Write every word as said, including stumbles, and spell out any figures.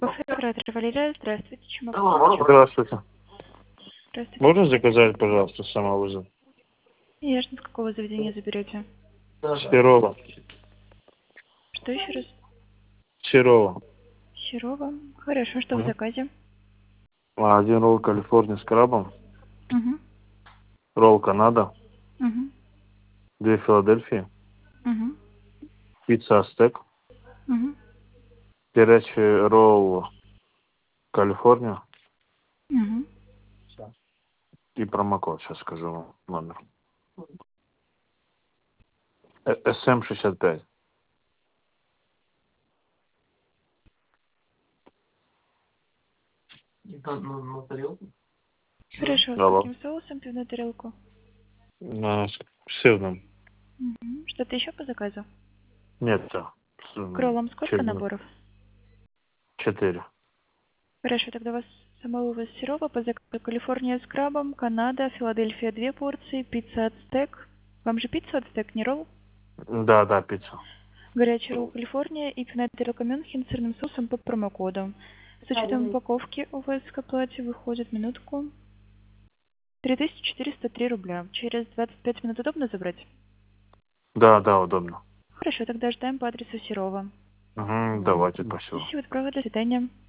Кафе оператор Валерия, здравствуйте. Чем могу помочь? Здравствуйте. Здравствуйте. Можно заказать, пожалуйста, самовызов? Ясно, с какого заведения заберете? Серова. Что еще раз? Серова. Серова. Хорошо, что в Мгм. заказе? А, Один ролл Калифорния с крабом, Угу. ролл Канада, Угу. две Филадельфии, Угу. пицца Астек, Угу. горячий ролл Калифорния Угу. и промокод, сейчас скажу вам номер. эс эм шестьдесят пять. Хорошо, с Алло. каким соусом пивную тарелку? На с сырным. Угу. Что-то еще по заказу? Нет, да. С, К м, роллам сколько через наборов? четыре. Хорошо, тогда у вас самовывоз Серова по заказу Калифорния с крабом, Канада, Филадельфия две порции, пицца Ацтек. Вам же пицца Ацтек, не ролл? Да, да, пицца. Горячий ролл Калифорния и пивная тарелка Мюнхен с сырным соусом по промокоду. С учетом упаковки у вас к оплате выходит минутку три тысячи четыреста три рубля. Через двадцать пять минут удобно забрать? Да, да, удобно. Хорошо, тогда ждаем по адресу Серова. Угу, давайте, спасибо. Счастливо, отправа, до свидания.